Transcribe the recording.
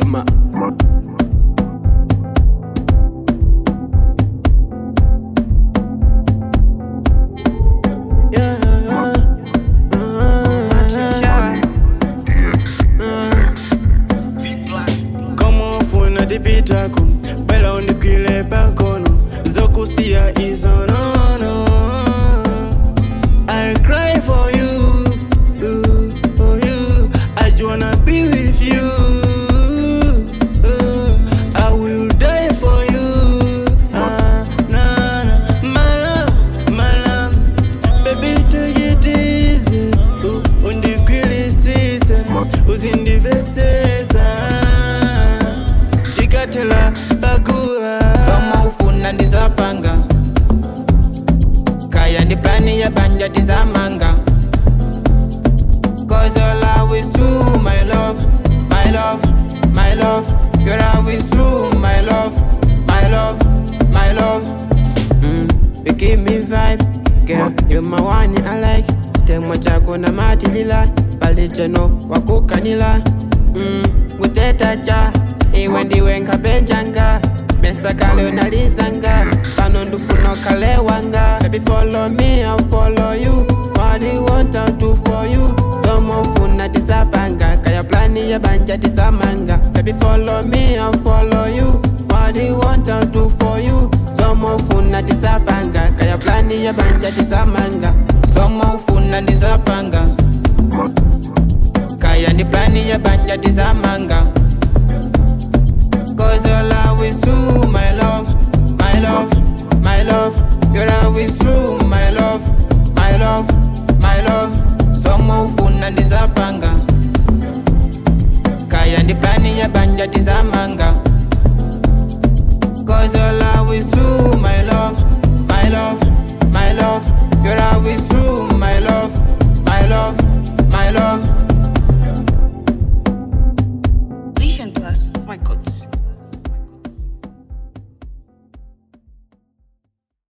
Dipitako, bella unikile bakono, zokusia izono. I'll cry for you, for you. I just wanna be with you. I will die for you. My love, baby, take it easy. Unikile sisa, uzindivesteza. Tela bagua Sama ufuna ndizapanga Kaya ndi plani ya banja tizamanga Cause your love is true, my love, my love, my love. Your love is true, my love, my love, my love. You give me vibe, girl, you're my one I like. Temwa chako na matilila, palicheno wakukanila. Guteta cha iwe ndiwe nkabenjanga Mesa kale unalizanga Pano ndufuno kale wanga Baby follow me, I'll follow you. What you want I'll do for you. Somo funa tisapanga Kaya plani ya banja tisamanga. Baby follow me, I'll follow you. What you want I'll do for you. Somo funa tisapanga Kaya plani ya banja tisamanga. Somo ufuna ndizapanga Kaya ndi plani ya banja tisamanga. Cause your love is true, my love, my love, my love. Your love is true, my love, my love, my love. Somo ufuna ndizapanga Kaya ndi plani ya banja tizamanga. Cause your love is true, my love, my love, my love. Your love is true, my love, my love, my love. Vision Plus Records.